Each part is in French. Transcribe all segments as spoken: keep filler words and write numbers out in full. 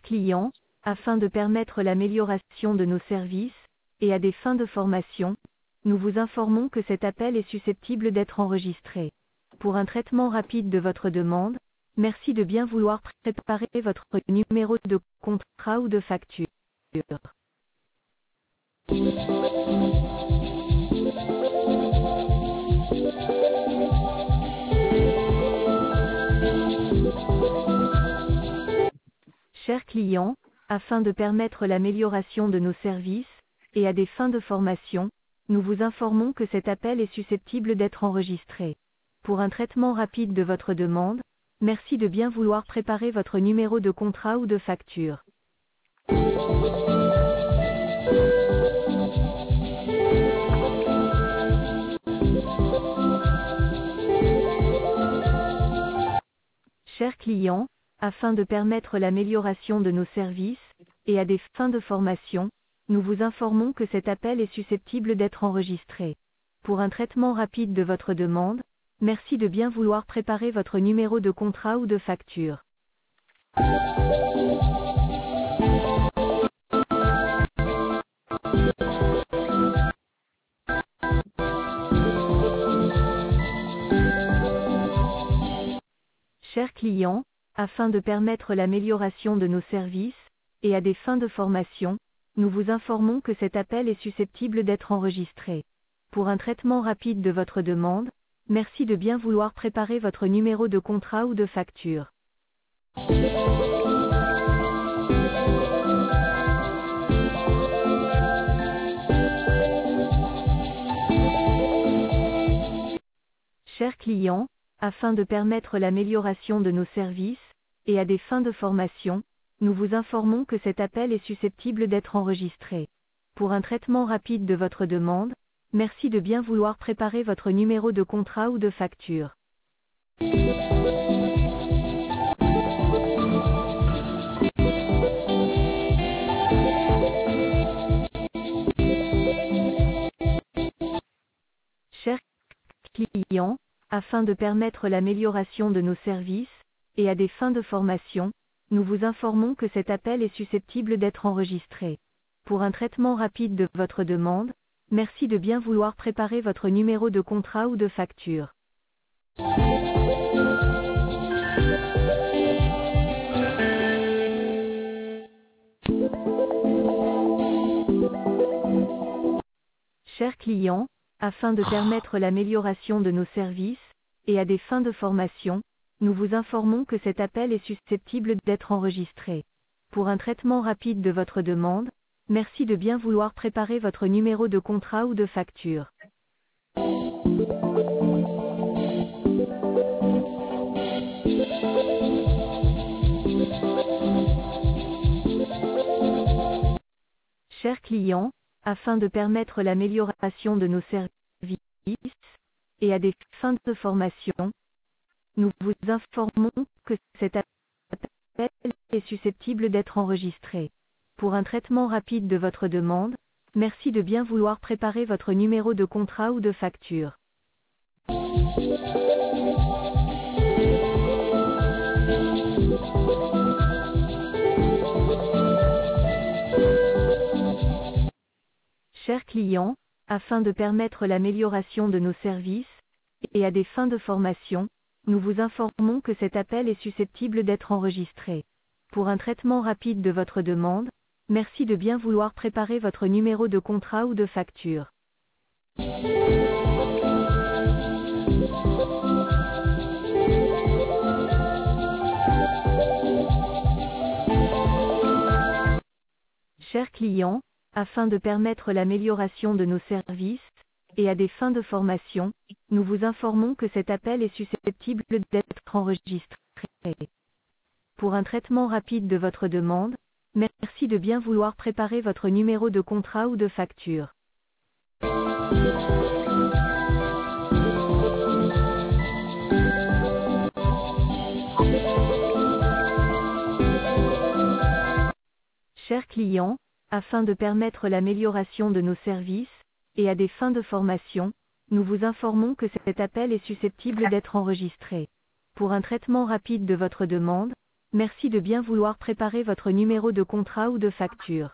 client, afin de permettre l'amélioration de nos services, et à des fins de formation, nous vous informons que cet appel est susceptible d'être enregistré. Pour un traitement rapide de votre demande, merci de bien vouloir préparer votre numéro de contrat ou de facture. Chers clients, afin de permettre l'amélioration de nos services, et à des fins de formation, nous vous informons que cet appel est susceptible d'être enregistré. Pour un traitement rapide de votre demande, merci de bien vouloir préparer votre numéro de contrat ou de facture. Chers clients, afin de permettre l'amélioration de nos services, et à des fins de formation, nous vous informons que cet appel est susceptible d'être enregistré. Pour un traitement rapide de votre demande, merci de bien vouloir préparer votre numéro de contrat ou de facture. Chers clients, afin de permettre l'amélioration de nos services, et à des fins de formation, nous vous informons que cet appel est susceptible d'être enregistré. Pour un traitement rapide de votre demande, merci de bien vouloir préparer votre numéro de contrat ou de facture. Chers clients, afin de permettre l'amélioration de nos services, et à des fins de formation, nous vous informons que cet appel est susceptible d'être enregistré. Pour un traitement rapide de votre demande, merci de bien vouloir préparer votre numéro de contrat ou de facture. Chers clients, afin de permettre l'amélioration de nos services, et à des fins de formation, nous vous informons que cet appel est susceptible d'être enregistré. Pour un traitement rapide de votre demande, merci de bien vouloir préparer votre numéro de contrat ou de facture. Chers clients, afin de permettre l'amélioration de nos services, et à des fins de formation, nous vous informons que cet appel est susceptible d'être enregistré. Pour un traitement rapide de votre demande, merci de bien vouloir préparer votre numéro de contrat ou de facture. Chers clients, afin de permettre l'amélioration de nos services, et à des fins de formation, nous vous informons que cet appel est susceptible d'être enregistré. Pour un traitement rapide de votre demande, merci de bien vouloir préparer votre numéro de contrat ou de facture. Chers clients, afin de permettre l'amélioration de nos services, et à des fins de formation, nous vous informons que cet appel est susceptible d'être enregistré. Pour un traitement rapide de votre demande, merci de bien vouloir préparer votre numéro de contrat ou de facture. Chers clients, afin de permettre l'amélioration de nos services, et à des fins de formation, nous vous informons que cet appel est susceptible d'être enregistré. Pour un traitement rapide de votre demande, merci de bien vouloir préparer votre numéro de contrat ou de facture. Chers clients, afin de permettre l'amélioration de nos services, et à des fins de formation, nous vous informons que cet appel est susceptible d'être enregistré. Pour un traitement rapide de votre demande, Merci de bien vouloir préparer votre numéro de contrat ou de facture.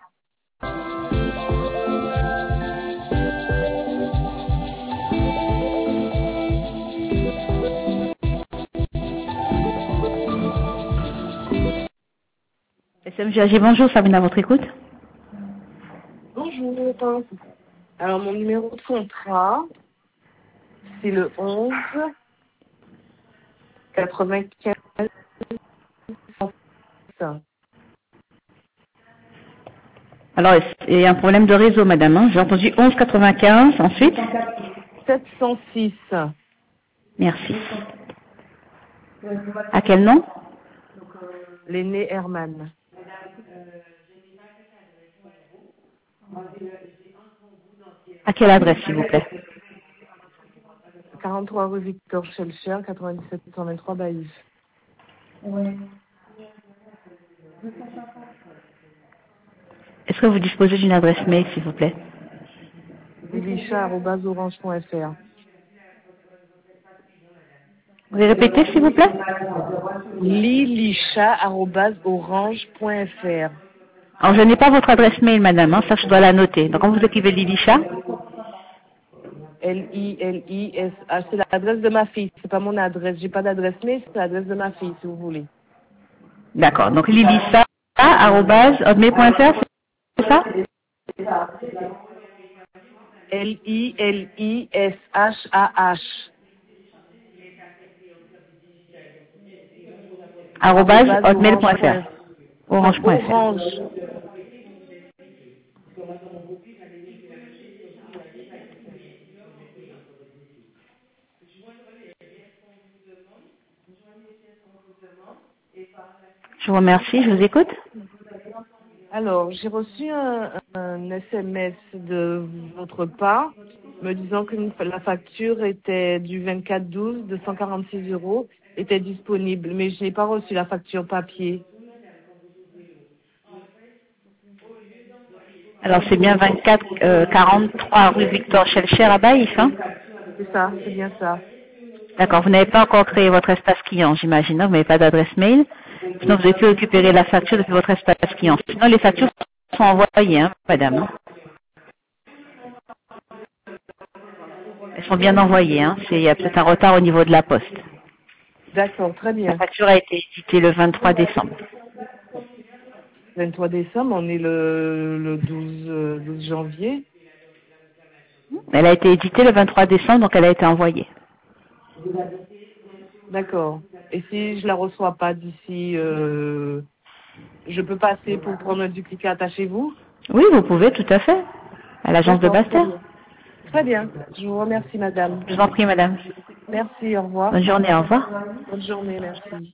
S M G A G, bonjour, Sabine à votre écoute. Bonjour. Alors, mon numéro de contrat, c'est le onze quatre-vingt-quinze. Alors, il y a un problème de réseau, madame. Hein. J'ai entendu onze quatre-vingt-quinze, ensuite. sept cent six. Merci. À quel nom? L'aîné Herman. À quelle adresse, s'il vous plaît? quarante-trois rue Victor Schelcher, quatre-vingt-dix-sept cent vingt-trois Baïf. Est-ce que vous disposez d'une adresse mail, s'il vous plaît? lilisha arobase orange point f r. Vous pouvez répéter, s'il vous plaît? lilisha arobase orange point f r. Alors, je n'ai pas votre adresse mail, madame. Hein. Ça, je dois la noter. Donc, quand vous écrivez Lilisha? L I L I S H. C'est l'adresse de ma fille. C'est pas mon adresse. J'ai pas d'adresse mail, c'est l'adresse de ma fille, si vous voulez. D'accord. Donc, Lilisha arobase hotmail point f r, c'est ça? L I L I S H A H. arobase hotmail point f r. Orange point f r. Orange. Je vous remercie. Je vous écoute. Alors, j'ai reçu un, un S M S de votre part me disant que la facture était du vingt-quatre douze de cent quarante-six euros était disponible, mais je n'ai pas reçu la facture papier. Alors, c'est bien vingt-quatre quarante-trois rue Victor Schelcher à Baïf, hein? C'est ça, c'est bien ça. D'accord. Vous n'avez pas encore créé votre espace client, j'imagine. Hein. Vous n'avez pas d'adresse mail. Sinon, vous avez pu récupérer la facture depuis votre espace client. Sinon, les factures sont envoyées, hein, madame. Elles sont bien envoyées. Hein. Il y a peut-être un retard au niveau de la poste. D'accord, très bien. La facture a été éditée le vingt-trois décembre. vingt-trois décembre, on est le, le douze, euh, douze janvier. Elle a été éditée le vingt-trois décembre, donc elle a été envoyée. D'accord. Et si je la reçois pas d'ici, euh, je peux passer pour prendre un duplicate à chez vous? Oui, vous pouvez, tout à fait. À l'agence de Basse-Terre. Très bien. Je vous remercie, madame. Je vous en prie, madame. Merci, au revoir. Bonne journée, au revoir. Bonne journée, merci.